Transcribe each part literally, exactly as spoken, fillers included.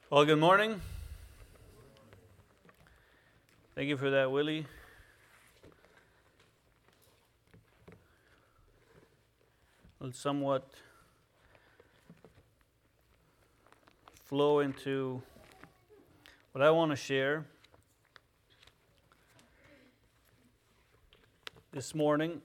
Well, good morning. Thank you for that, Willie. We'll somewhat flow into what I want to share this morning.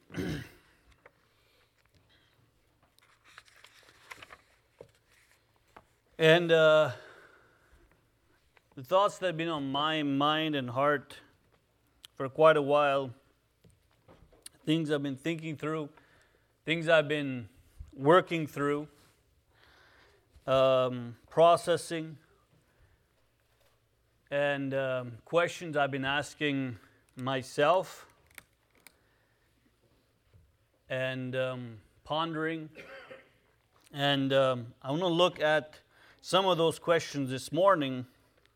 and uh, the thoughts that have been on my mind and heart for quite a while, things I've been thinking through, things I've been working through, um, processing, and um, questions I've been asking myself and um, pondering. And um, I want to look at some of those questions this morning.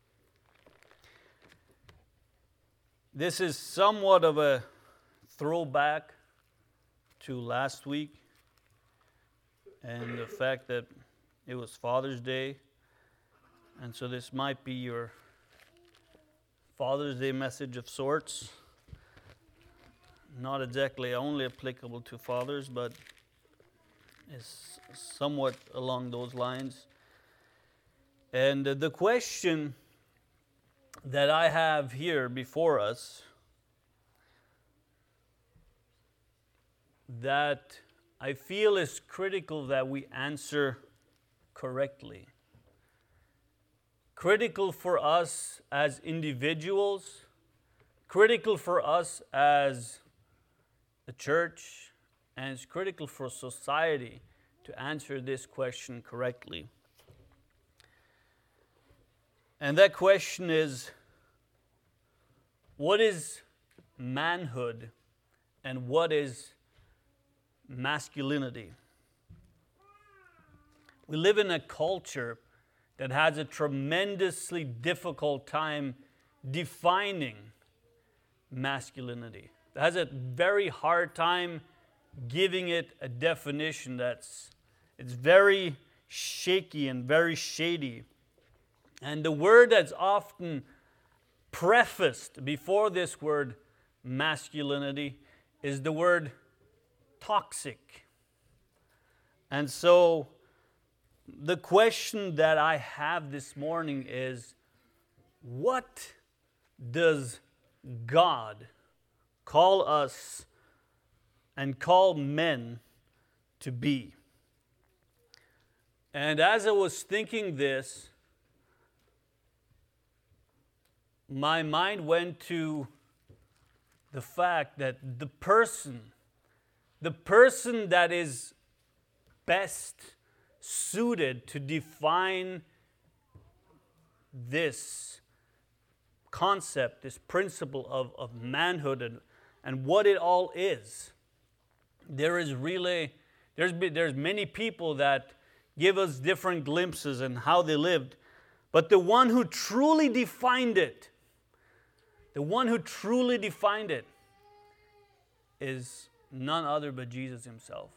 This is somewhat of a throwback to last week and the fact that it was Father's Day. And so this might be your Father's Day message of sorts. Not exactly only applicable to fathers, but is somewhat along those lines. And uh, the question that I have here before us that I feel is critical that we answer correctly. Critical for us as individuals, critical for us as the church, and it's critical for society to answer this question correctly. And that question is, what is manhood and what is masculinity? We live in a culture that has a tremendously difficult time defining masculinity. It has a very hard time giving it a definition that's it's very shaky and very shady. And the word that's often prefaced before this word masculinity is the word toxic. And so the question that I have this morning is, what does God call us and call men to be? And as I was thinking this, my mind went to the fact that the person, the person that is best suited to define this concept, this principle of, of manhood and, and what it all is. There is really, there's, there's many people that give us different glimpses in how they lived, but the one who truly defined it, the one who truly defined it is none other but Jesus himself.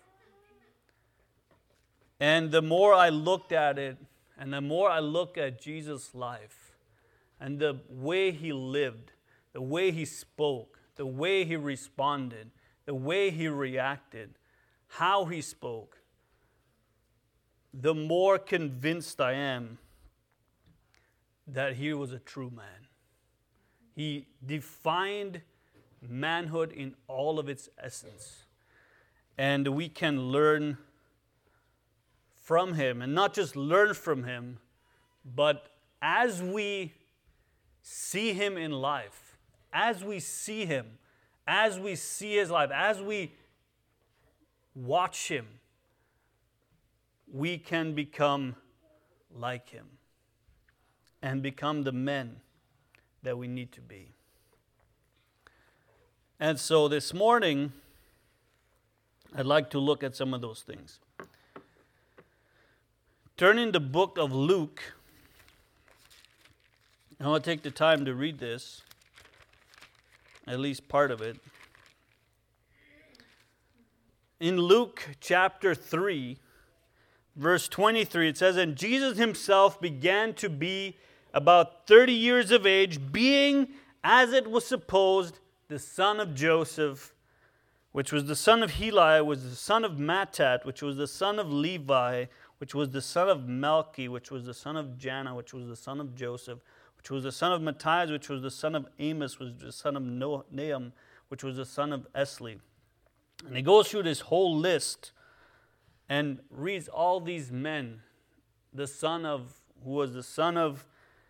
And the more I looked at it, and the more I look at Jesus' life, and the way he lived, the way he spoke, the way he responded, the way he reacted, how he spoke, the more convinced I am that he was a true man. He defined manhood in all of its essence. And we can learn from him, and not just learn from him, but as we see him in life, as we see him, as we see his life, as we watch him, we can become like him and become the men that we need to be. And so this morning, I'd like to look at some of those things. Turn in the book of Luke. I want to take the time to read this, at least part of it. In Luke chapter three, verse twenty-three, it says, "And Jesus himself began to be about thirty years of age, being, as it was supposed, the son of Joseph, which was the son of Heli, was the son of Mattat, which was the son of Levi, which was the son of Melchi, which was the son of Janna, which was the son of Joseph, which was the son of Matthias, which was the son of Amos, which was the son of Nahum, which was the son of Esli." And he goes through this whole list and reads all these men, the son of, who was the son of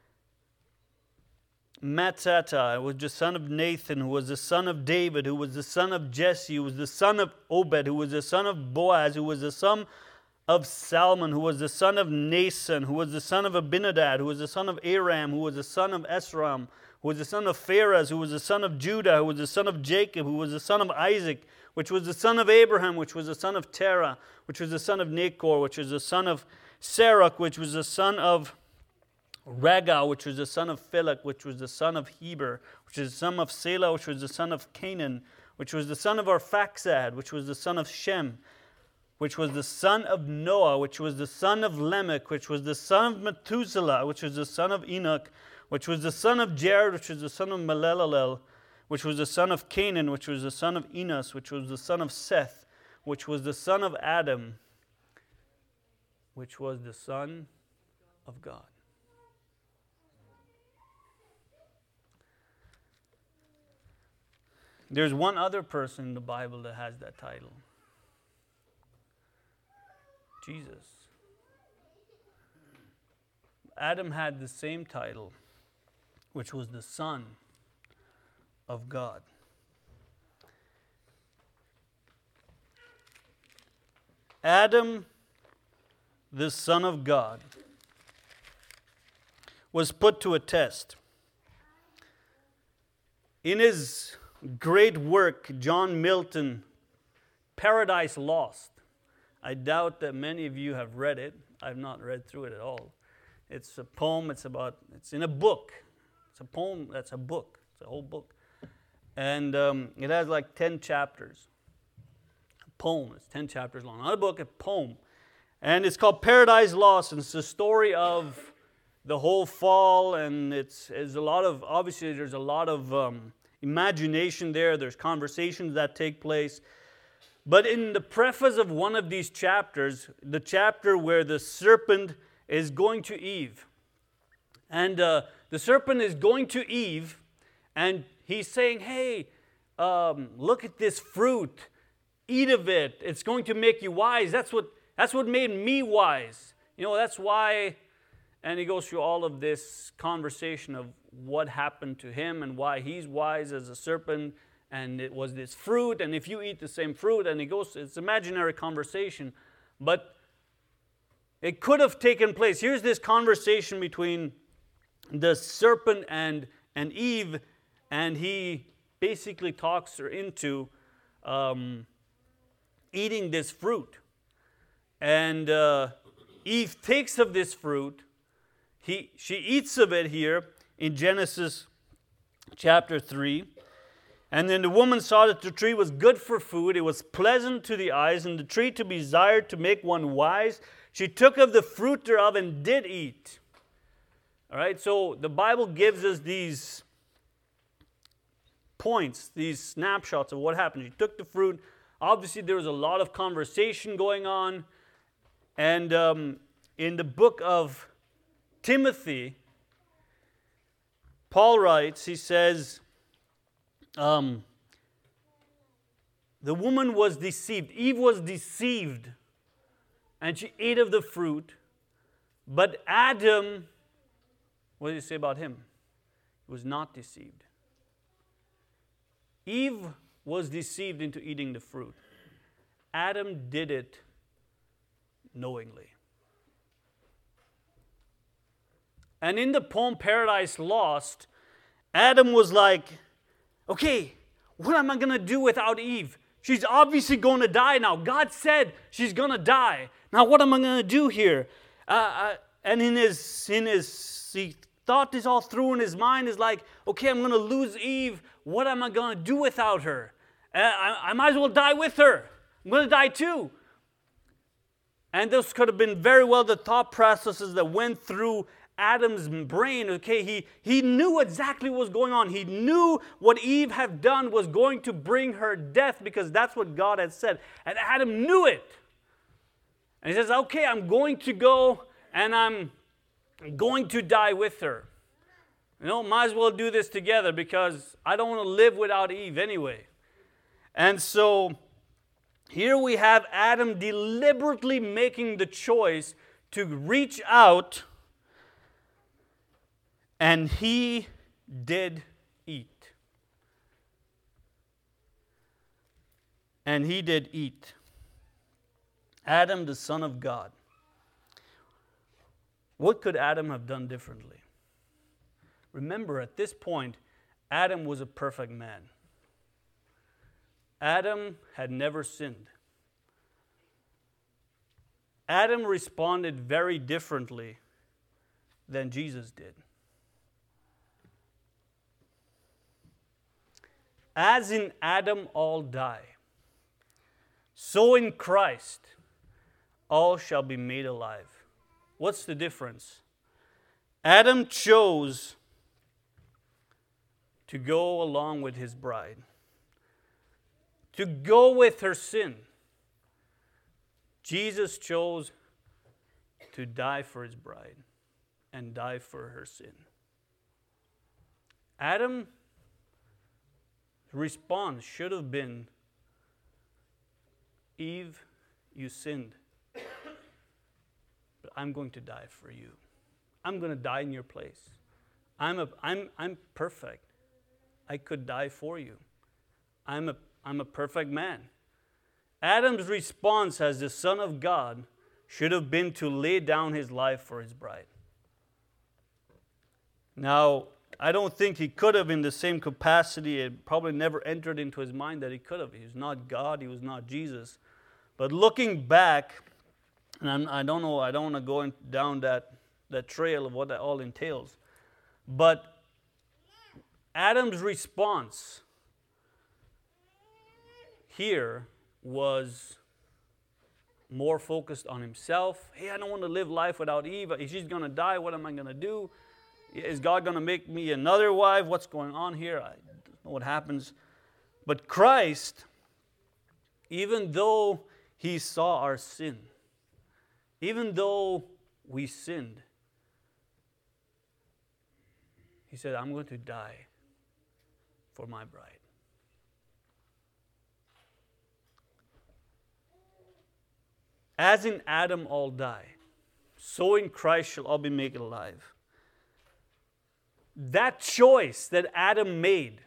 Mattata, who was the son of Nathan, who was the son of David, who was the son of Jesse, who was the son of Obed, who was the son of Boaz, who was the son of Salmon, who was the son of Nason, who was the son of Abinadab, who was the son of Aram, who was the son of Esram, who was the son of Phares, who was the son of Judah, who was the son of Jacob, who was the son of Isaac, which was the son of Abraham, which was the son of Terah, which was the son of Nachor, which was the son of Serach, which was the son of Raga, which was the son of Philip, which was the son of Heber, which was the son of Selah, which was the son of Canaan, which was the son of Arphaxad, which was the son of Shem, which was the son of Noah, which was the son of Lamech, which was the son of Methuselah, which was the son of Enoch, which was the son of Jared, which was the son of Mahalalel, which was the son of Canaan, which was the son of Enos, which was the son of Seth, which was the son of Adam, which was the son of God. There's one other person in the Bible that has that title. Jesus. Adam had the same title, which was the Son of God. Adam, the Son of God, was put to a test. In his great work, John Milton, Paradise Lost, I doubt that many of you have read it. I've not read through it at all. It's a poem. It's about, it's in a book. It's a poem. That's a book. It's a whole book. And um, it has like ten chapters. A poem. It's ten chapters long. Not a book, a poem. And it's called Paradise Lost. And it's the story of the whole fall. And it's, it's a lot of, obviously there's a lot of um, imagination there. There's conversations that take place. But in the preface of one of these chapters, the chapter where the serpent is going to Eve. And uh, the serpent is going to Eve, and he's saying, hey, um, look at this fruit. Eat of it. It's going to make you wise. That's what, that's what made me wise. You know, that's why, and he goes through all of this conversation of what happened to him and why he's wise as a serpent. And it was this fruit, and if you eat the same fruit, and he goes, it's imaginary conversation, but it could have taken place. Here's this conversation between the serpent and, and Eve, and he basically talks her into um, eating this fruit. And uh, Eve takes of this fruit. He, she eats of it here in Genesis chapter three. And then the woman saw that the tree was good for food. It was pleasant to the eyes, and the tree to be desired to make one wise. She took of the fruit thereof and did eat. All right, so the Bible gives us these points, these snapshots of what happened. She took the fruit. Obviously, there was a lot of conversation going on. And um, in the book of Timothy, Paul writes, he says, Um, the woman was deceived. Eve was deceived, and she ate of the fruit. But Adam, what did he say about him? He was not deceived. Eve was deceived into eating the fruit. Adam did it knowingly. And in the poem Paradise Lost, Adam was like, okay, what am I going to do without Eve? She's obviously going to die now. God said she's going to die. Now what am I going to do here? Uh, uh, and in his, in his, he thought this all through in his mind. Is like, okay, I'm going to lose Eve. What am I going to do without her? Uh, I, I might as well die with her. I'm going to die too. And those could have been very well the thought processes that went through Adam's brain. Okay, he, he knew exactly what was going on. He knew what Eve had done was going to bring her death because that's what God had said. And Adam knew it. And he says, okay, I'm going to go and I'm going to die with her. You know, might as well do this together because I don't want to live without Eve anyway. And so here we have Adam deliberately making the choice to reach out, and he did eat. And he did eat. Adam, the Son of God. What could Adam have done differently? Remember, at this point, Adam was a perfect man. Adam had never sinned. Adam responded very differently than Jesus did. As in Adam all die, so in Christ all shall be made alive. What's the difference? Adam chose to go along with his bride, to go with her sin. Jesus chose to die for his bride and die for her sin. Adam's response should have been, Eve, you sinned, but I'm going to die for you. I'm going to die in your place. I'm a, I'm, I'm perfect. I could die for you. I'm a, I'm a perfect man. Adam's response as the Son of God should have been to lay down his life for his bride. Now, I don't think he could have in the same capacity. It probably never entered into his mind that he could have. He was not God. He was not Jesus. But looking back, and I'm, I don't know, I don't want to go in, down that, that trail of what that all entails. But Adam's response here was more focused on himself. Hey, I don't want to live life without Eve. If she's going to die, what am I going to do? Is God going to make me another wife? What's going on here? I don't know what happens. But Christ, even though he saw our sin, even though we sinned, he said, I'm going to die for my bride. As in Adam all die, so in Christ shall all be made alive. That choice that Adam made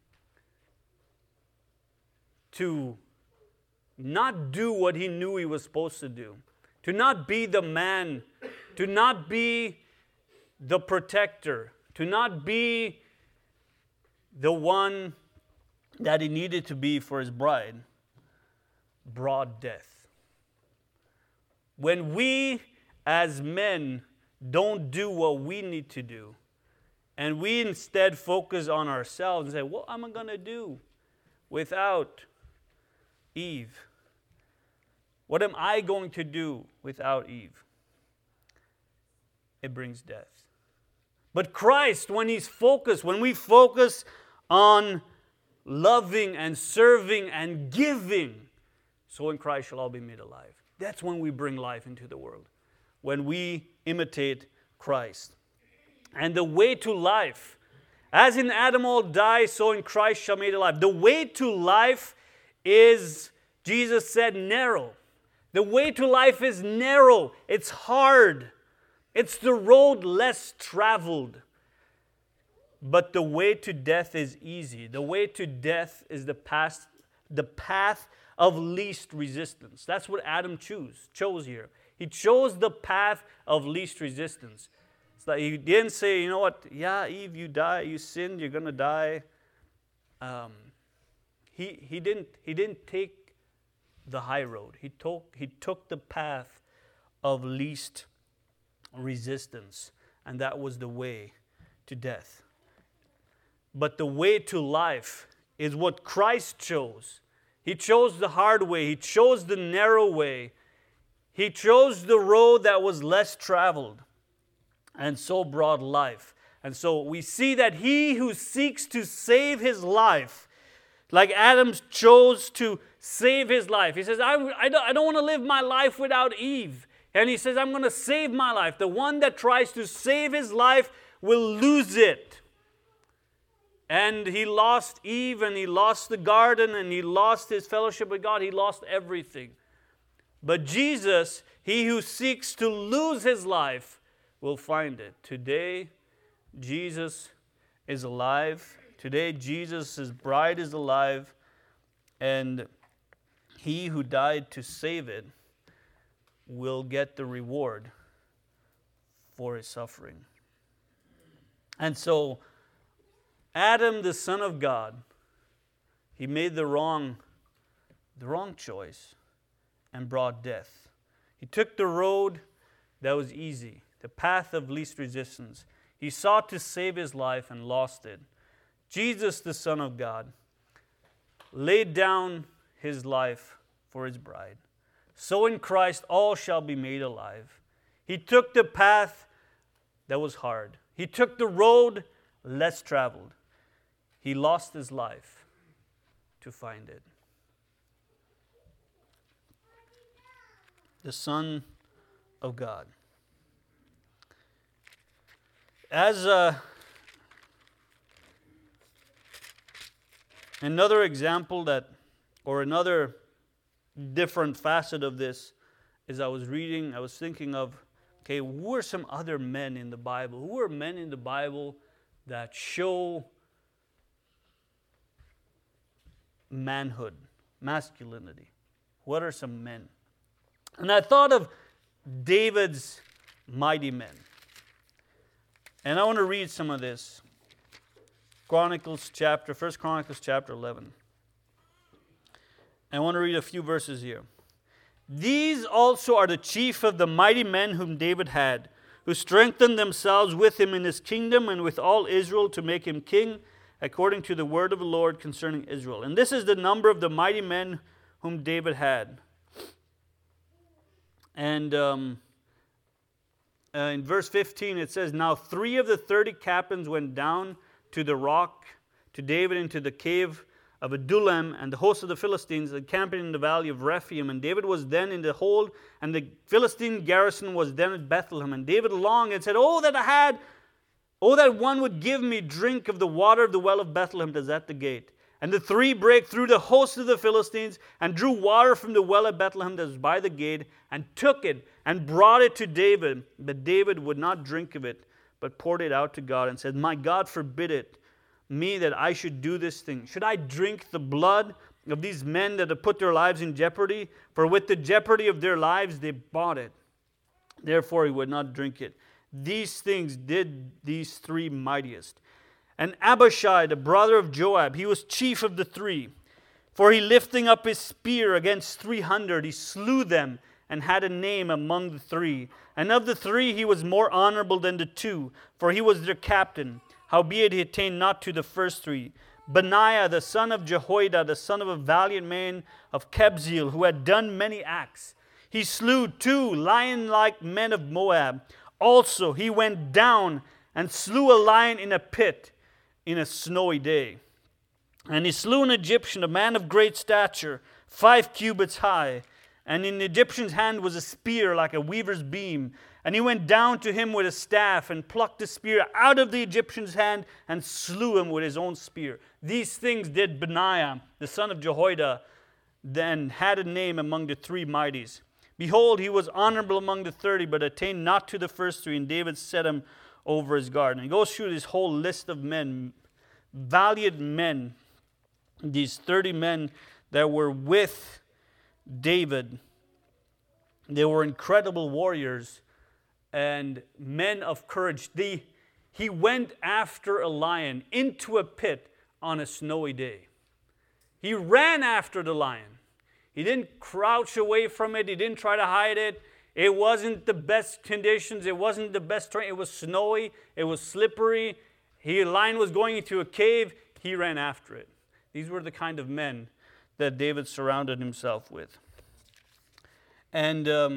to not do what he knew he was supposed to do, to not be the man, to not be the protector, to not be the one that he needed to be for his bride, brought death. When we as men don't do what we need to do, and we instead focus on ourselves and say, what am I going to do without Eve? What am I going to do without Eve? It brings death. But Christ, when he's focused, when we focus on loving and serving and giving, so in Christ shall all be made alive. That's when we bring life into the world. When we imitate Christ. And the way to life, as in Adam all die, so in Christ shall be made alive. The way to life is, Jesus said, narrow. The way to life is narrow. It's hard. It's the road less traveled. But the way to death is easy. The way to death is the path, the path of least resistance. That's what Adam chose, chose here. He chose the path of least resistance. It's like he didn't say, you know what, yeah, Eve, you die, you sinned, you're going to die. Um, he, he, didn't, he didn't take the high road. He took, he took the path of least resistance, and that was the way to death. But the way to life is what Christ chose. He chose the hard way. He chose the narrow way. He chose the road that was less traveled and so brought life. And so we see that he who seeks to save his life, like Adam chose to save his life. He says, I, I don't, I don't want to live my life without Eve. And he says, I'm going to save my life. The one that tries to save his life will lose it. And he lost Eve, and he lost the garden, and he lost his fellowship with God. He lost everything. But Jesus, he who seeks to lose his life, will find it. Today, Jesus is alive. Today, Jesus' bride is alive. And he who died to save it will get the reward for his suffering. And so, Adam, the son of God, he made the wrong, the wrong choice and brought death. He took the road that was easy, the path of least resistance. He sought to save his life and lost it. Jesus, the Son of God, laid down his life for his bride. So in Christ all shall be made alive. He took the path that was hard. He took the road less traveled. He lost his life to find it. The Son of God. As a, another example that, or another different facet of this, is I was reading, I was thinking of, okay, who are some other men in the Bible? Who are men in the Bible that show manhood, masculinity? What are some men? And I thought of David's mighty men. And I want to read some of this. Chronicles chapter, First Chronicles chapter eleven. I want to read a few verses here. These also are the chief of the mighty men whom David had, who strengthened themselves with him in his kingdom and with all Israel to make him king, according to the word of the Lord concerning Israel. And this is the number of the mighty men whom David had. And um, uh, in verse fifteen it says, Now three of the thirty captains went down to the rock, to David into the cave of Adullam, and the host of the Philistines encamping in the valley of Rephaim. And David was then in the hold, and the Philistine garrison was then at Bethlehem. And David longed and said, Oh, that I had, oh, that one would give me drink of the water of the well of Bethlehem that is at the gate. And the three brake through the host of the Philistines, and drew water from the well of Bethlehem that was by the gate, and took it, and brought it to David. But David would not drink of it, but poured it out to God, and said, My God forbid it me that I should do this thing. Should I drink the blood of these men that have put their lives in jeopardy? For with the jeopardy of their lives they bought it. Therefore he would not drink it. These things did these three mightiest. And Abishai, the brother of Joab, he was chief of the three. For he lifting up his spear against three hundred, he slew them and had a name among the three. And of the three he was more honorable than the two, for he was their captain. Howbeit he attained not to the first three. Benaiah, the son of Jehoiada, the son of a valiant man of Kabzeel, who had done many acts. He slew two lion-like men of Moab. Also he went down and slew a lion in a pit in a snowy day. And he slew an Egyptian, a man of great stature, five cubits high. And in the Egyptian's hand was a spear like a weaver's beam. And he went down to him with a staff and plucked the spear out of the Egyptian's hand and slew him with his own spear. These things did Benaiah, the son of Jehoiada, then had a name among the three mighties. Behold, he was honorable among the thirty, but attained not to the first three. And David set him over his guard. And he goes through this whole list of men, valiant men, these thirty men that were with David. They were incredible warriors and men of courage. They, he went after a lion into a pit on a snowy day. He ran after the lion. He didn't crouch away from it. He didn't try to hide it. It wasn't the best conditions. It wasn't the best terrain. It was snowy. It was slippery. The lion was going into a cave. He ran after it. These were the kind of men that David surrounded himself with. And um,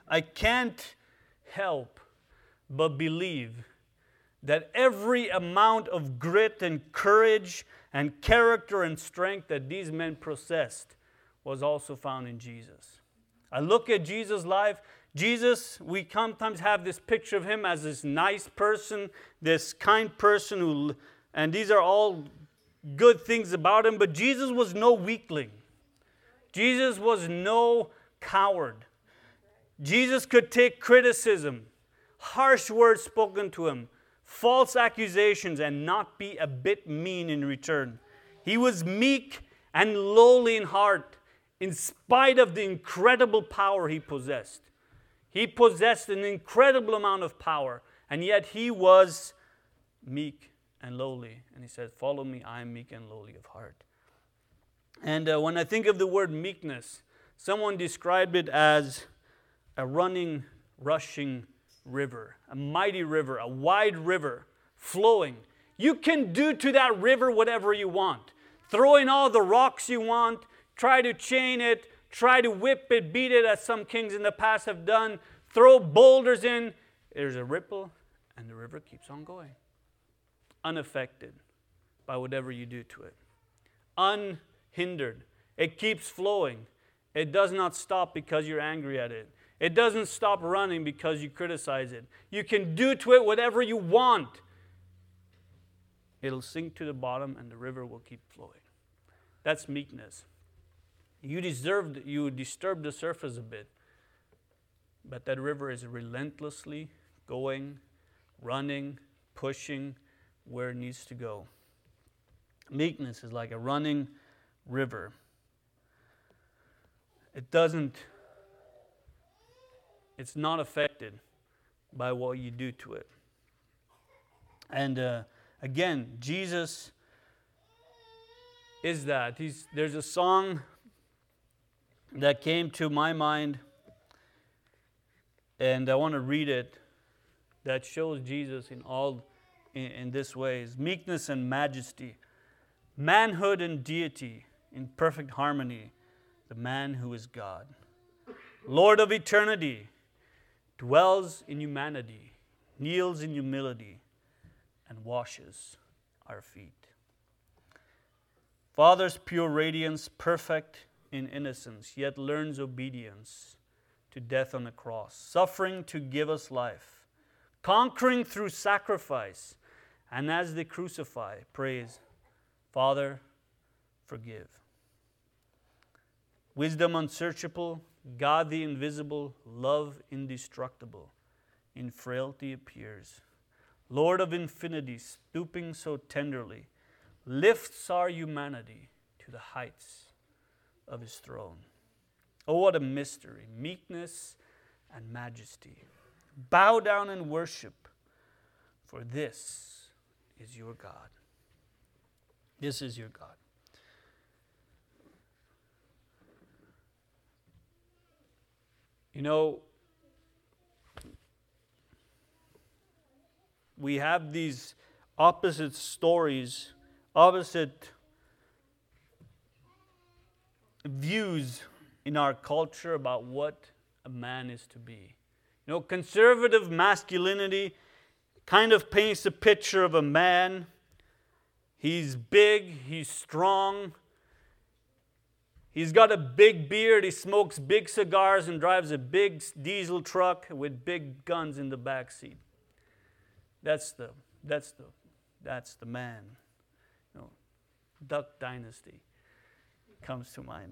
I can't help but believe that every amount of grit and courage and character and strength that these men possessed was also found in Jesus. I look at Jesus' life. Jesus, we sometimes have this picture of him as this nice person, this kind person, who, and these are all good things about him, but Jesus was no weakling. Jesus was no coward. Jesus could take criticism, harsh words spoken to him, false accusations, and not be a bit mean in return. He was meek and lowly in heart, in spite of the incredible power he possessed. He possessed an incredible amount of power, and yet he was meek and lowly. And he said, follow me, I am meek and lowly of heart. And uh, when I think of the word meekness, someone described it as a running, rushing river, a mighty river, a wide river flowing. You can do to that river whatever you want. Throw in all the rocks you want, try to chain it, try to whip it, beat it, as some kings in the past have done. Throw boulders in. There's a ripple, and the river keeps on going. Unaffected by whatever you do to it. Unhindered. It keeps flowing. It does not stop because you're angry at it. It doesn't stop running because you criticize it. You can do to it whatever you want. It'll sink to the bottom, and the river will keep flowing. That's meekness. You deserve, you disturb the surface a bit, but that river is relentlessly going, running, pushing where it needs to go. Meekness is like a running river. It doesn't, it's not affected by what you do to it. And uh, again, Jesus is that. He's, there's a song that came to my mind, and I want to read it, that shows Jesus in all in, in this ways: meekness and majesty, manhood and deity in perfect harmony, the man who is God, Lord of eternity, dwells in humanity, kneels in humility, and washes our feet. Father's pure radiance, perfect in innocence, yet learns obedience to death on the cross, suffering to give us life, conquering through sacrifice, and as they crucify, praise, Father, forgive. Wisdom unsearchable, God the invisible, love indestructible, in frailty appears. Lord of infinity, stooping so tenderly, lifts our humanity to the heights of his throne. Oh, what a mystery, meekness and majesty. Bow down and worship, for this is your God. This is your God. You know, we have these opposite stories, opposite views in our culture about what a man is to be. You know, conservative masculinity kind of paints a picture of a man. He's big, he's strong, he's got a big beard, he smokes big cigars and drives a big diesel truck with big guns in the back seat. That's the that's the that's the man. You know, Duck Dynasty comes to mind.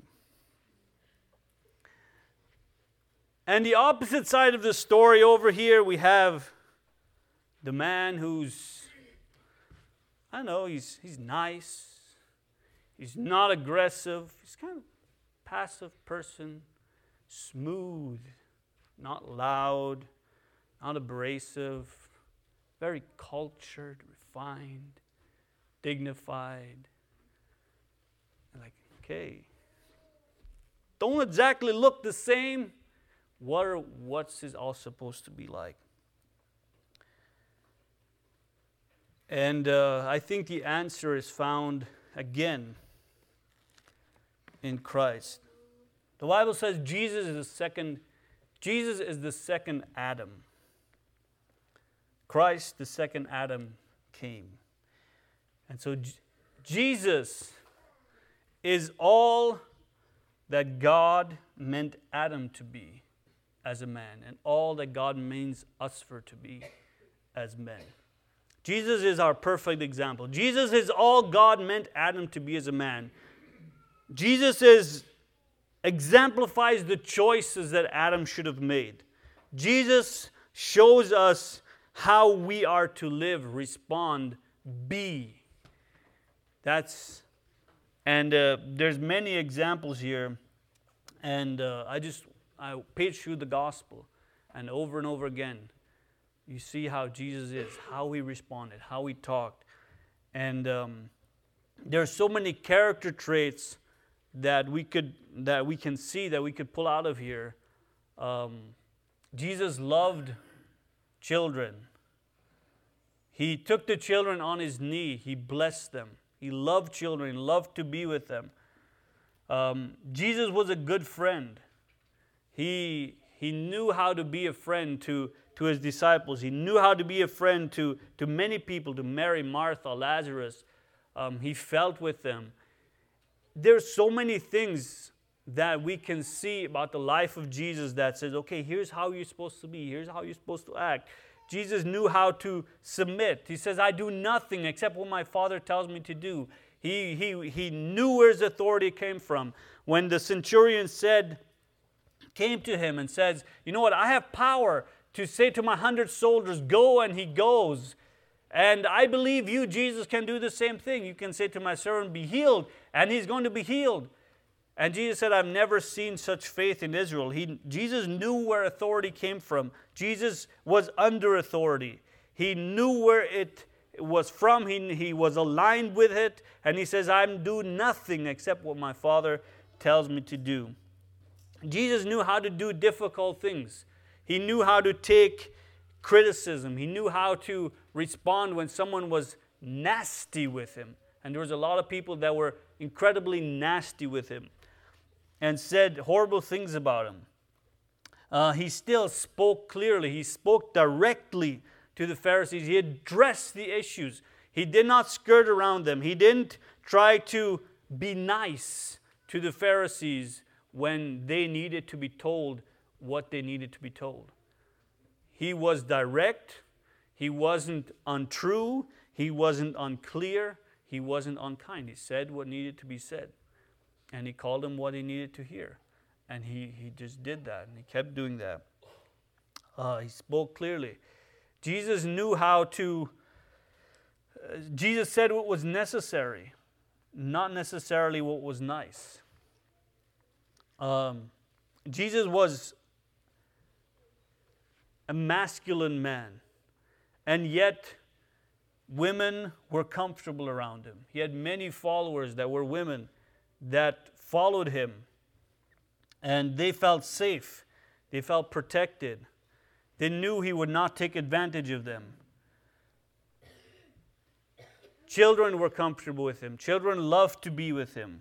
And the opposite side of the story over here, we have the man who's, I don't know, he's he's nice. He's not aggressive. He's kind of a passive person, smooth, not loud, not abrasive, very cultured, refined, dignified. And like, okay, don't exactly look the same. What are, what's it all supposed to be like? And uh, I think the answer is found again in Christ. The Bible says Jesus is the second Jesus is the second Adam. Christ, the second Adam, came. And so J- Jesus is all that God meant Adam to be as a man, and all that God means us for to be as men. Jesus is our perfect example. Jesus is all God meant Adam to be as a man. Jesus is exemplifies the choices that Adam should have made. Jesus shows us how we are to live, respond, be. That's, and uh, there's many examples here, and uh, I just, I page through the gospel, and over and over again, you see how Jesus is, how he responded, how he talked, and um, there are so many character traits that we could, that we can see, that we could pull out of here. Um, Jesus loved children. He took the children on his knee. He blessed them. He loved children. He loved to be with them. Um, Jesus was a good friend. He, he knew how to be a friend to, to his disciples. He knew how to be a friend to, to many people, to Mary, Martha, Lazarus. Um, he felt with them. There's so many things that we can see about the life of Jesus that says, okay, here's how you're supposed to be. Here's how you're supposed to act. Jesus knew how to submit. He says, I do nothing except what my Father tells me to do. He, he, he knew where his authority came from. When the centurion said, came to him and says, you know what, I have power to say to my hundred soldiers, go, and he goes. And I believe you, Jesus, can do the same thing. You can say to my servant, be healed, and he's going to be healed. And Jesus said, I've never seen such faith in Israel. He, Jesus knew where authority came from. Jesus was under authority. He knew where it was from. He, he was aligned with it. And he says, I'm doing nothing except what my Father tells me to do. Jesus knew how to do difficult things. He knew how to take criticism. He knew how to respond when someone was nasty with him. And there was a lot of people that were incredibly nasty with him and said horrible things about him. Uh, he still spoke clearly. He spoke directly to the Pharisees. He addressed the issues. He did not skirt around them. He didn't try to be nice to the Pharisees when they needed to be told what they needed to be told. He was direct. He wasn't untrue. He wasn't unclear. He wasn't unkind. He said what needed to be said. And he called him what he needed to hear. And he, he just did that. And he kept doing that. Uh, he spoke clearly. Jesus knew how to... Uh, Jesus said what was necessary, not necessarily what was nice. Um, Jesus was a masculine man. And yet, women were comfortable around him. He had many followers that were women that followed him, and they felt safe. They felt protected. They knew he would not take advantage of them. Children were comfortable with him. Children loved to be with him.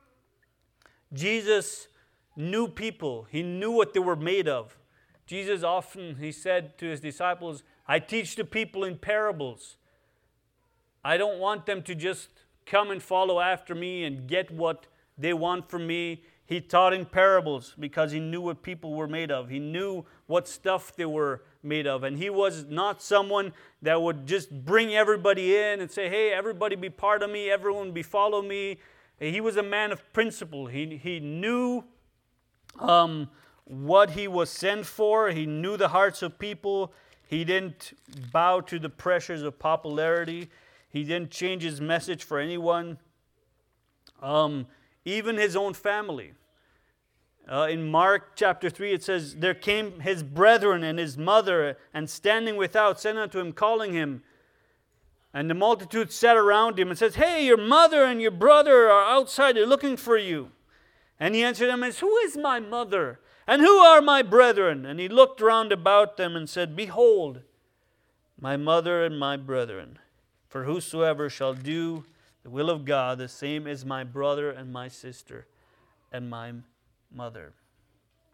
Jesus knew people. He knew what they were made of. Jesus often, he said to his disciples, I teach the people in parables. I don't want them to just come and follow after me and get what they want from me. He taught in parables because he knew what people were made of. He knew what stuff they were made of. And he was not someone that would just bring everybody in and say, hey, everybody be part of me, everyone be follow me. He was a man of principle. He, he knew um, what he was sent for. He knew the hearts of people. He didn't bow to the pressures of popularity. He didn't change his message for anyone, um, even his own family. Uh, in Mark chapter three, it says, there came his brethren and his mother, and standing without, sent unto him, calling him. And the multitude sat around him and says, hey, your mother and your brother are outside, they're looking for you. And he answered them and said, who is my mother? And who are my brethren? And he looked round about them and said, behold, my mother and my brethren. For whosoever shall do the will of God, the same is my brother and my sister and my mother.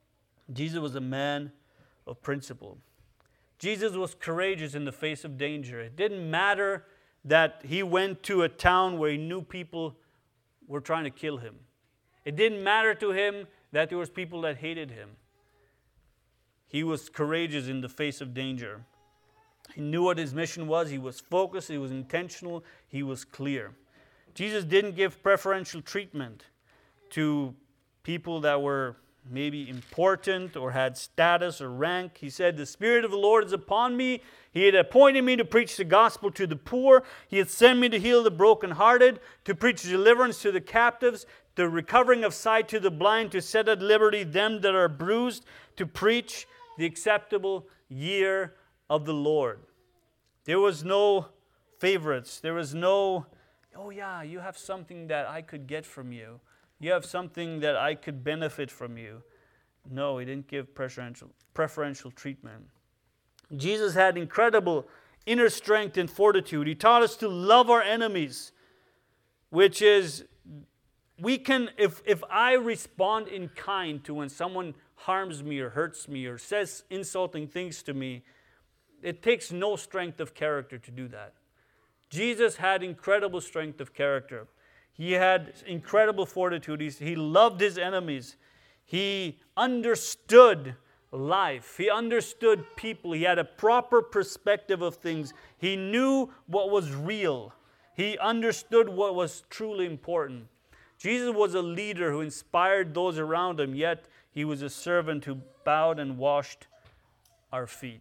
Jesus was a man of principle. Jesus was courageous in the face of danger. It didn't matter that he went to a town where he knew people were trying to kill him. It didn't matter to him that there was people that hated him. He was courageous in the face of danger. He knew what his mission was. He was focused. He was intentional. He was clear. Jesus didn't give preferential treatment to people that were maybe important or had status or rank. He said, "The Spirit of the Lord is upon me. He had appointed me to preach the gospel to the poor. He had sent me to heal the brokenhearted, to preach deliverance to the captives, the recovering of sight to the blind, to set at liberty them that are bruised, to preach the acceptable year of the Lord." There was no favorites. There was no, "Oh yeah, you have something that I could get from you. You have something that I could benefit from you." No, he didn't give preferential, preferential treatment. Jesus had incredible inner strength and fortitude. He taught us to love our enemies, which is, we can, if, if I respond in kind to when someone harms me or hurts me or says insulting things to me, it takes no strength of character to do that. Jesus had incredible strength of character. He had incredible fortitude. He, he loved his enemies. He understood life. He understood people. He had a proper perspective of things. He knew what was real. He understood what was truly important. Jesus was a leader who inspired those around him, yet he was a servant who bowed and washed our feet.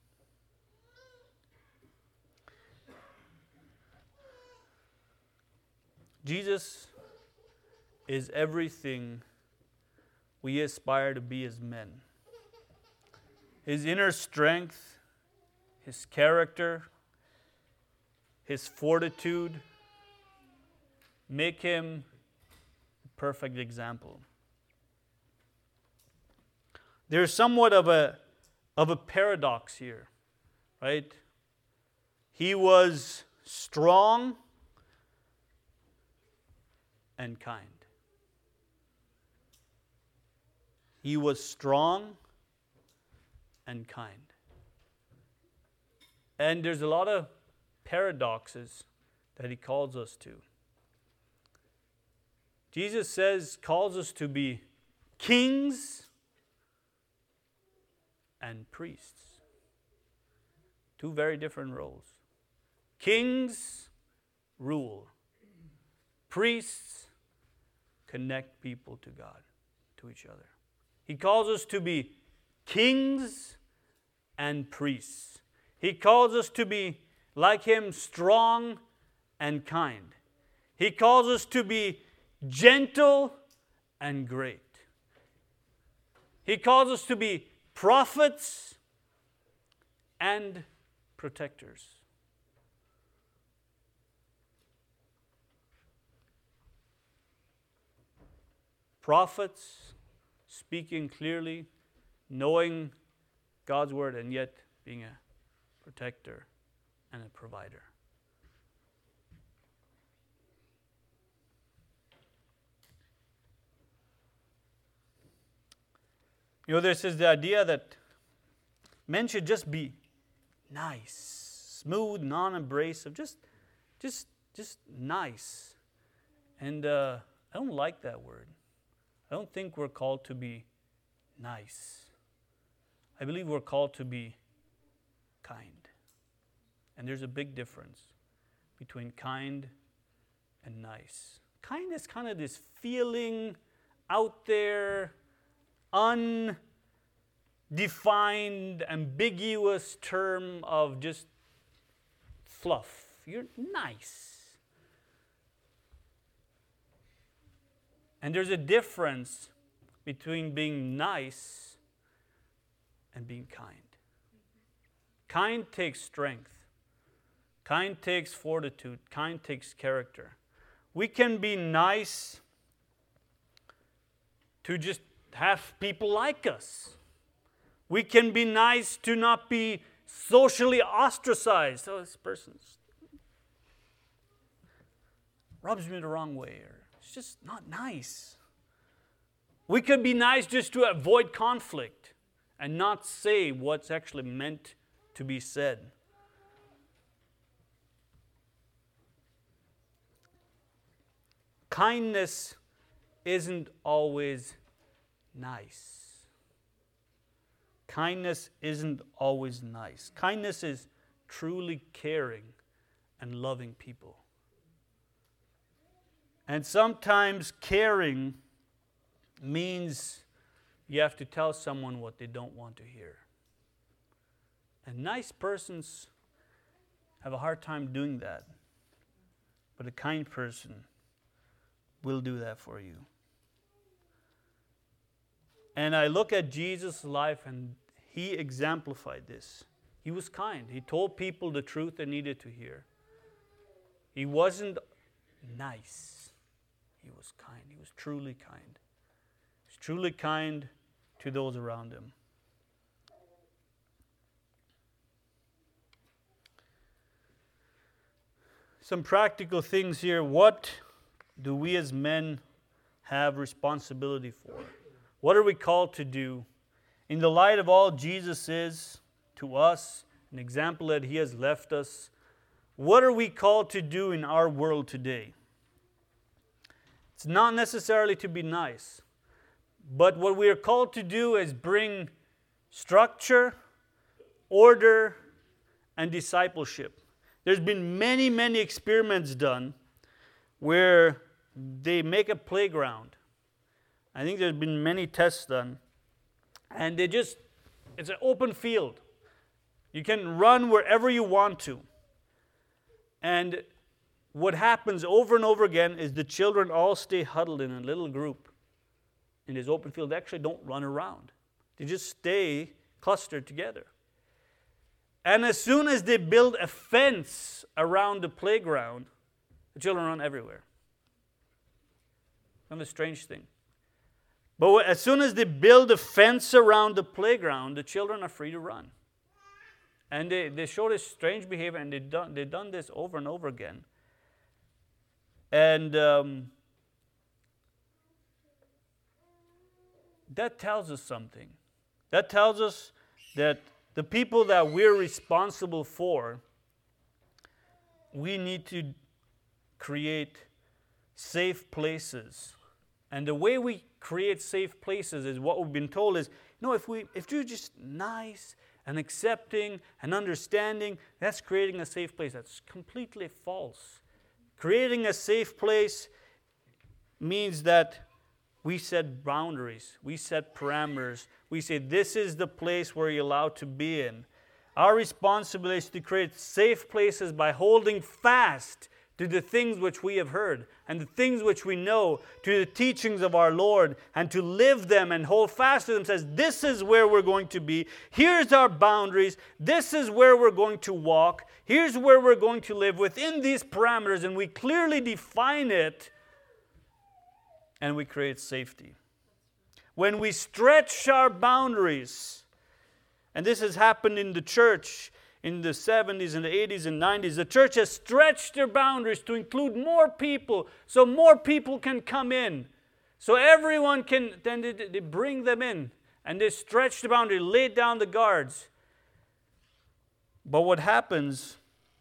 Jesus is everything we aspire to be as men. His inner strength, his character, his fortitude make him a perfect example. There's somewhat of a, of a paradox here, right? He was strong and kind. He was strong and kind. And there's a lot of paradoxes that he calls us to. Jesus says, calls us to be kings and priests. Two very different roles. Kings rule. Priests connect people to God, to each other. He calls us to be kings and priests. He calls us to be, like him, strong and kind. He calls us to be gentle and great. He calls us to be prophets and protectors. Prophets, speaking clearly, knowing God's word, and yet being a protector and a provider. You know, this is the idea that men should just be nice, smooth, non-abrasive, just, just, just nice. And uh, I don't like that word. I don't think we're called to be nice. I believe we're called to be kind. And there's a big difference between kind and nice. Kind is kind of this feeling out there, undefined, ambiguous term of just fluff. You're nice. And there's a difference between being nice and being kind. Kind takes strength. Kind takes fortitude. Kind takes character. We can be nice to just have people like us. We can be nice to not be socially ostracized. Oh, this person rubs me the wrong way, or it's just not nice. We could be nice just to avoid conflict and not say what's actually meant to be said. Kindness isn't always nice. Kindness isn't always nice. Kindness is truly caring and loving people. And sometimes caring means you have to tell someone what they don't want to hear. And nice persons have a hard time doing that. But a kind person will do that for you. And I look at Jesus' life, and he exemplified this. He was kind. He told people the truth they needed to hear. He wasn't nice. He was kind. He was truly kind. He was truly kind to those around him. Some practical things here. What do we as men have responsibility for? What are we called to do? In the light of all Jesus is to us, an example that he has left us, what are we called to do in our world today? It's not necessarily to be nice, but what we are called to do is bring structure, order, and discipleship. There's been many, many experiments done where they make a playground. I think there's been many tests done. And they just, it's an open field. You can run wherever you want to. And what happens over and over again is the children all stay huddled in a little group in this open field. They actually don't run around. They just stay clustered together. And as soon as they build a fence around the playground, the children run everywhere. Kind of a strange thing. But as soon as they build a fence around the playground, the children are free to run. And they, they show this strange behavior, and they've done, they've done this over and over again. And um, that tells us something. That tells us that the people that we're responsible for, we need to create safe places. And the way we create safe places is what we've been told is, you know, if we if you're just nice and accepting and understanding, that's creating a safe place. That's completely false. Creating a safe place means that we set boundaries, we set parameters. We say this is the place where you're allowed to be in. Our responsibility is to create safe places by holding fast to the things which we have heard and the things which we know, to the teachings of our Lord, and to live them and hold fast to them. Says this is where we're going to be. Here's our boundaries. This is where we're going to walk. Here's where we're going to live within these parameters, and we clearly define it, and we create safety. When we stretch our boundaries, and this has happened in the church in the seventies and the eighties and nineties, the church has stretched their boundaries to include more people so more people can come in. So everyone can, then they, they bring them in, and they stretch the boundary, lay down the guards. But what happens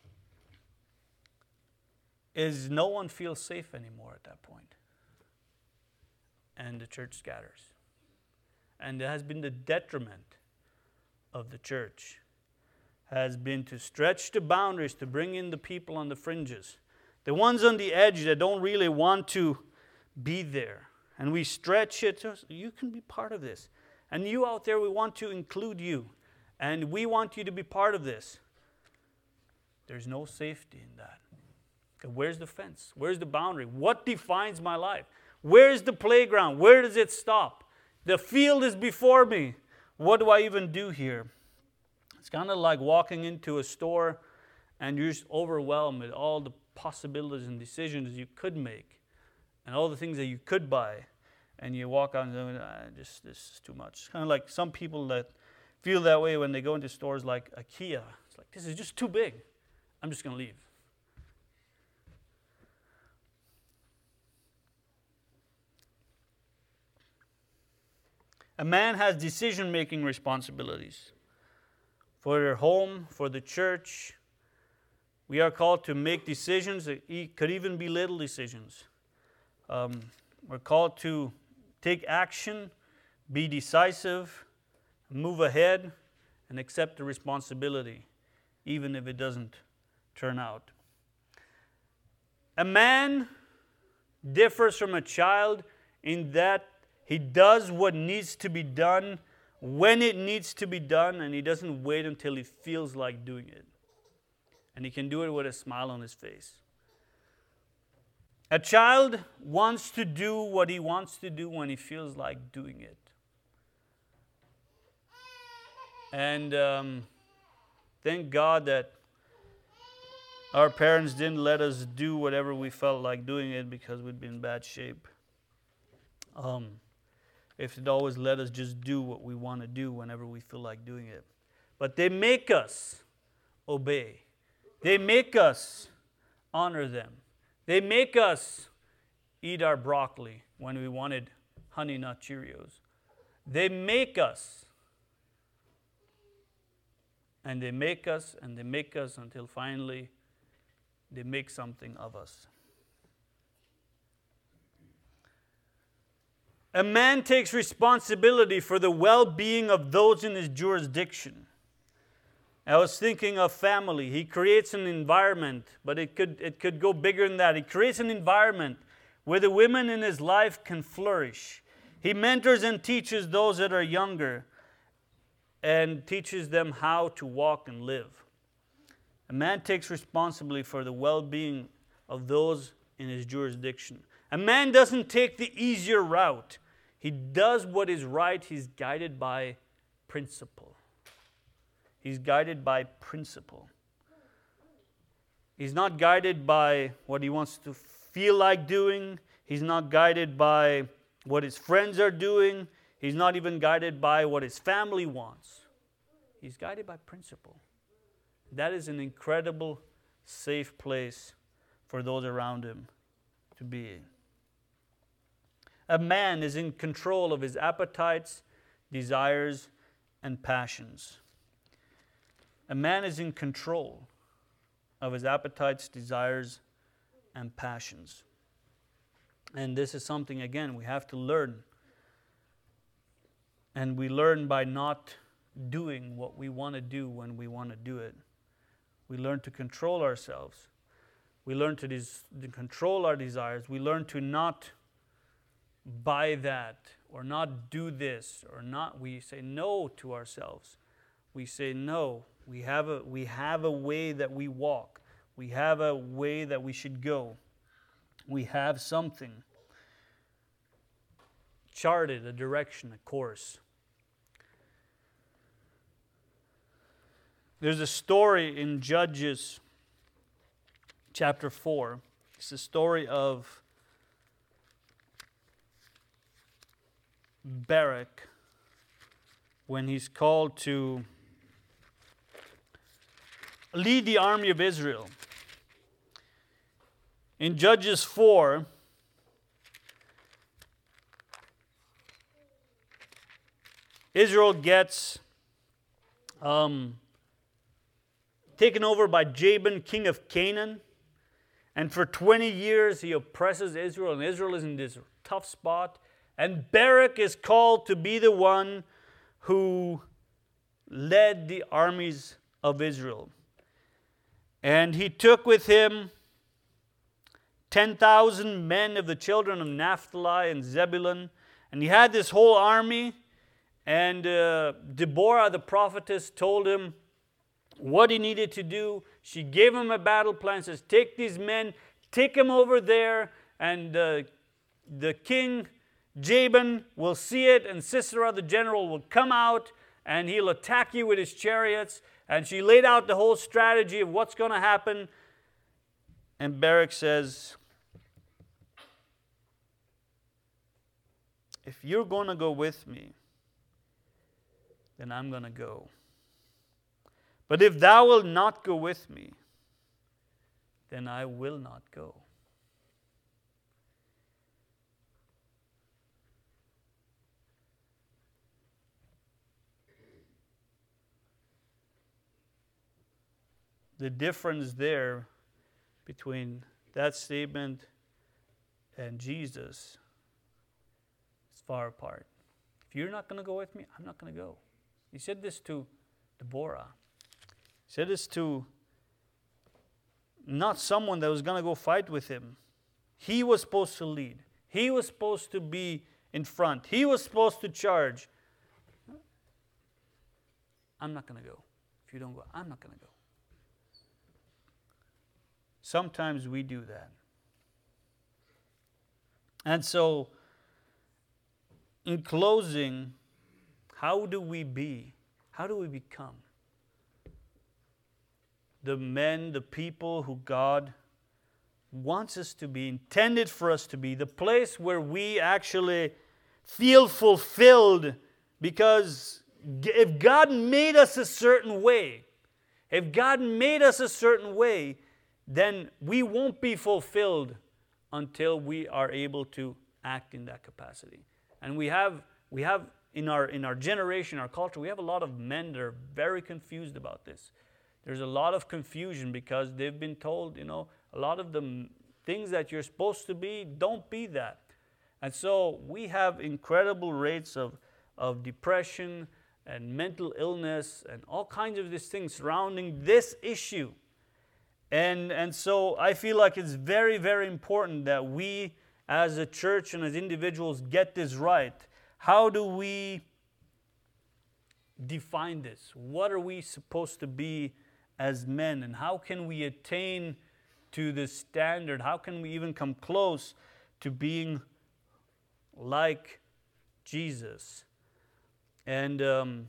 is no one feels safe anymore at that point. And the church scatters. And it has been the detriment of the church, has been to stretch the boundaries to bring in the people on the fringes, the ones on the edge that don't really want to be there. And we stretch it so you can be part of this. And you out there, we want to include you. And we want you to be part of this. There's no safety in that. Where's the fence? Where's the boundary? What defines my life? Where's the playground? Where does it stop? The field is before me. What do I even do here? It's kind of like walking into a store and you're just overwhelmed with all the possibilities and decisions you could make and all the things that you could buy. And you walk out and say, ah, just, this is too much. It's kind of like some people that feel that way when they go into stores like IKEA. It's like, this is just too big. I'm just going to leave. A man has decision-making responsibilities for their home, for the church. We are called to make decisions. It could even be little decisions. Um, we're called to take action, be decisive, move ahead, and accept the responsibility, even if it doesn't turn out. A man differs from a child in that he does what needs to be done when it needs to be done, and he doesn't wait until he feels like doing it. And he can do it with a smile on his face. A child wants to do what he wants to do when he feels like doing it. And um, thank God that our parents didn't let us do whatever we felt like doing it, because we'd be in bad shape. Um, if they'd always let us just do what we want to do whenever we feel like doing it. But they make us obey. They make us honor them. They make us eat our broccoli when we wanted Honey Nut Cheerios. They make us. And they make us, and they make us until finally they make something of us. A man takes responsibility for the well-being of those in his jurisdiction. I was thinking of family. He creates an environment, but it could, it could go bigger than that. He creates an environment where the women in his life can flourish. He mentors and teaches those that are younger and teaches them how to walk and live. A man takes responsibility for the well-being of those in his jurisdiction. A man doesn't take the easier route. He does what is right. He's guided by principle. He's guided by principle. He's not guided by what he wants to feel like doing. He's not guided by what his friends are doing. He's not even guided by what his family wants. He's guided by principle. That is an incredible, safe place for those around him to be in. A man is in control of his appetites, desires, and passions. A man is in control of his appetites, desires, and passions. And this is something, again, we have to learn. And we learn by not doing what we want to do when we want to do it. We learn to control ourselves. We learn to, des- to control our desires. We learn to not buy that or not do this or not. We say no to ourselves. We say no. We have a, we have a way that we walk. We have a way that we should go. We have something charted, a direction, a course. There's a story in Judges chapter four. It's the story of Barak when he's called to lead the army of Israel. In Judges four, Israel gets um, taken over by Jabin, king of Canaan. And for twenty years he oppresses Israel, and Israel is in this tough spot. And Barak is called to be the one who led the armies of Israel. And he took with him ten thousand men of the children of Naphtali and Zebulun. And he had this whole army. And uh, Deborah, the prophetess, told him what he needed to do. She gave him a battle plan. Says, take these men, take them over there, and uh, the king Jabin will see it, and Sisera, the general, will come out, and he'll attack you with his chariots. And she laid out the whole strategy of what's going to happen. And Barak says, if you're going to go with me, then I'm going to go. But if thou wilt not go with me, then I will not go. the difference there between that statement and Jesus is far apart. If you're not going to go with me, I'm not going to go. He said this to Deborah. He said this to not someone that was going to go fight with him. He was supposed to lead. He was supposed to be in front. He was supposed to charge. I'm not going to go. If you don't go, I'm not going to go. Sometimes we do that. And so, in closing, how do we be? How do we become the men, the people who God wants us to be, intended for us to be, the place where we actually feel fulfilled? Because if God made us a certain way, if God made us a certain way, then we won't be fulfilled until we are able to act in that capacity. And we have we have in our in our generation, our culture, we have a lot of men that are very confused about this. There's a lot of confusion because they've been told, you know, a lot of the things that you're supposed to be, don't be that. And so we have incredible rates of, of depression and mental illness and all kinds of these things surrounding this issue. And, and so I feel like it's very, very important that we as a church and as individuals get this right. How do we define this? What are we supposed to be as men? And how can we attain to this standard? How can we even come close to being like Jesus? And um,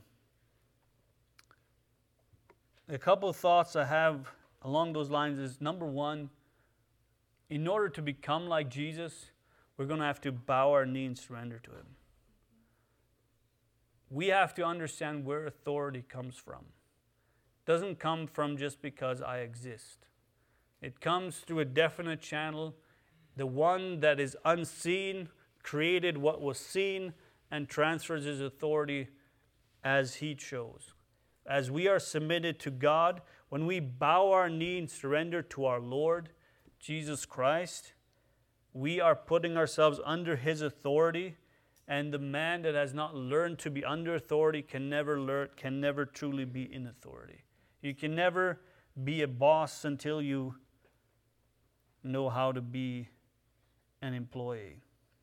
a couple of thoughts I have along those lines is, number one, in order to become like Jesus, we're going to have to bow our knee and surrender to Him. We have to understand where authority comes from. It doesn't come from just because I exist. It comes through a definite channel. The one that is unseen created what was seen and transfers His authority as He chose. As we are submitted to God, when we bow our knee and surrender to our Lord Jesus Christ, we are putting ourselves under His authority. And the man that has not learned to be under authority can never learn, can never truly be in authority. You can never be a boss until you know how to be an employee.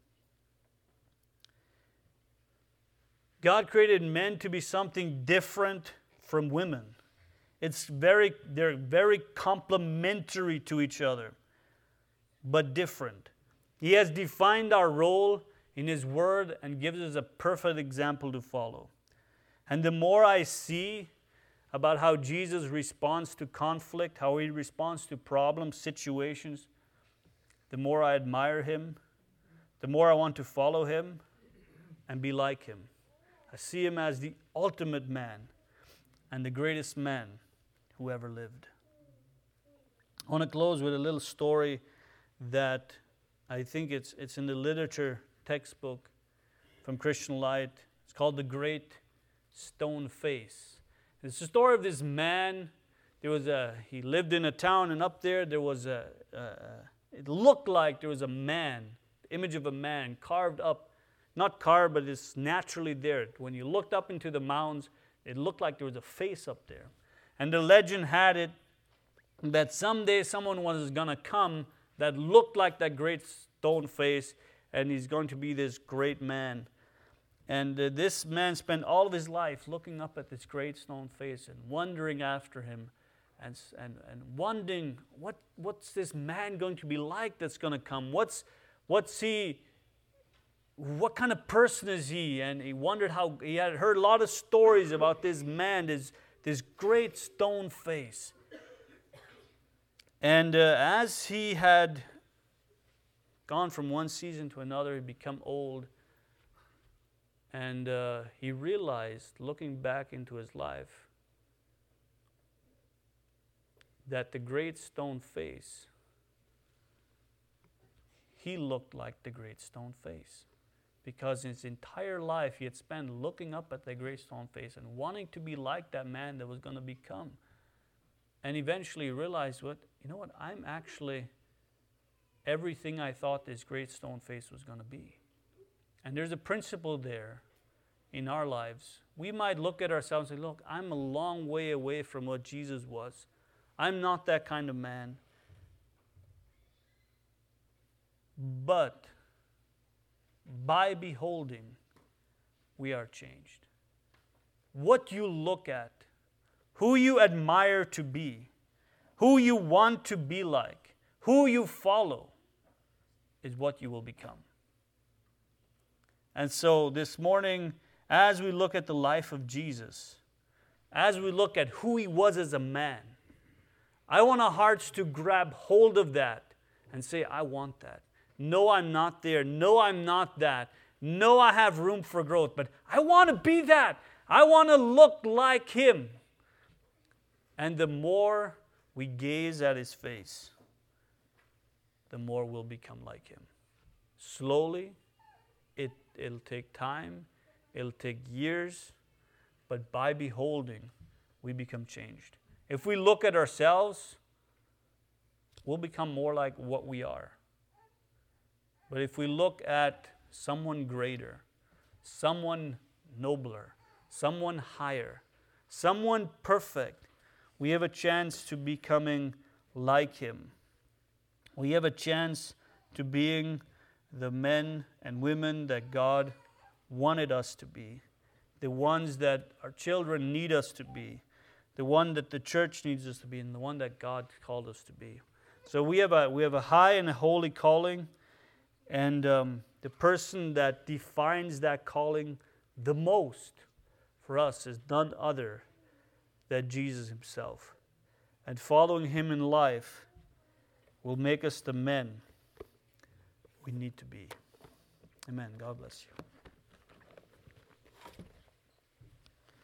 God created men to be something different from women. It's very, they're very complementary to each other, but different. He has defined our role in His Word and gives us a perfect example to follow. And the more I see about how Jesus responds to conflict, how He responds to problems, situations, the more I admire Him, the more I want to follow Him and be like Him. I see Him as the ultimate man and the greatest man who ever lived. I want to close with a little story that I think it's it's in the literature textbook from Christian Light. It's called The Great Stone Face. It's the story of this man. There was a he lived in a town, and up there there was a, a it looked like there was a man, the image of a man carved up, not carved, but it's naturally there. When you looked up into the mounds, it looked like there was a face up there. And the legend had it that someday someone was going to come that looked like that great stone face, and he's going to be this great man. And uh, this man spent all of his life looking up at this great stone face and wondering after him and, and, and wondering, what, what's this man going to be like that's going to come? What's, what's he, what kind of person is he? And he wondered how, he had heard a lot of stories about this man, this, this great stone face. And uh, as he had gone from one season to another, he'd become old. And uh, he realized, looking back into his life, that the great stone face, he looked like the great stone face. Because his entire life he had spent looking up at the great stone face and wanting to be like that man that was going to become. And eventually realize what, you know what, I'm actually everything I thought this great stone face was going to be. And there's a principle there in our lives. We might look at ourselves and say, look, I'm a long way away from what Jesus was. I'm not that kind of man. But by beholding, we are changed. What you look at, who you admire to be, who you want to be like, who you follow, is what you will become. And so this morning, as we look at the life of Jesus, as we look at who he was as a man, I want our hearts to grab hold of that and say, I want that. No, I'm not there. No, I'm not that. No, I have room for growth, but I want to be that. I want to look like him. And the more we gaze at his face, the more we'll become like him. Slowly, it, it'll take time, it'll take years, but by beholding, we become changed. If we look at ourselves, we'll become more like what we are. But if we look at someone greater, someone nobler, someone higher, someone perfect, we have a chance to becoming like him. We have a chance to being the men and women that God wanted us to be, the ones that our children need us to be, the one that the church needs us to be, and the one that God called us to be. So we have a we have a high and a holy calling, and um, the person that defines that calling the most for us is none other than Jesus himself. And following him in life will make us the men we need to be. Amen. God bless you.